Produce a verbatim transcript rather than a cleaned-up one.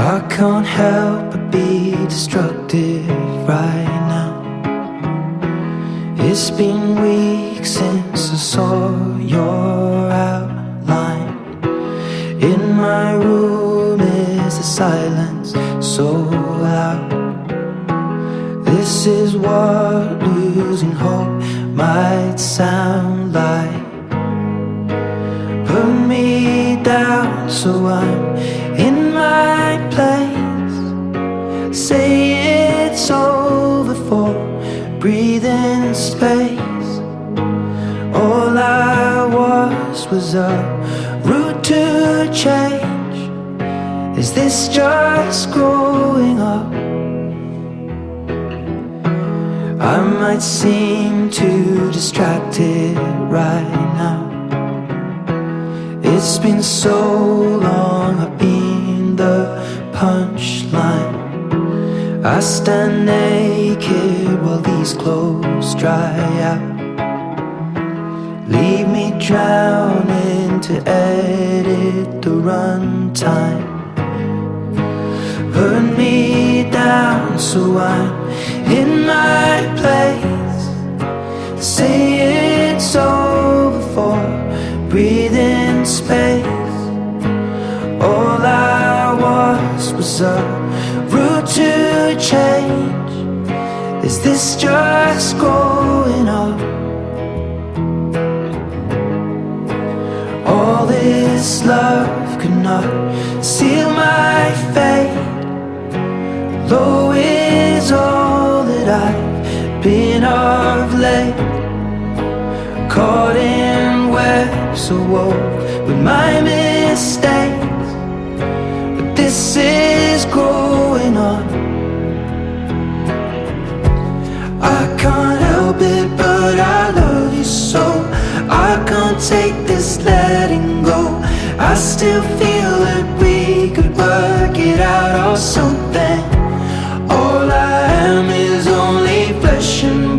I can't help but be destructive right now. It's been weeks since I saw your outline. In my room is the silence so loud. This is what losing hope might sound like. Put me down so I'm in my place. Say it's over for breathing space. All I was was a route to change. Is this just growing up? I might seem too distracted right now. It's been so long, I've been the punchline. I stand naked while these clothes dry out. Leave me drowning to edit the runtime. Put me down so I'm in my place. Say it's over for breathing space. All I was was a route to change. Is this just growing up? All this love could not seal my fate. Low is all that I've been of late. Caught in webs so wove with my mistakes. But this is growing on. I can't help it, but I love you so. I can't take this letting go. I still feel that we could work it out or something. All I am is only flesh and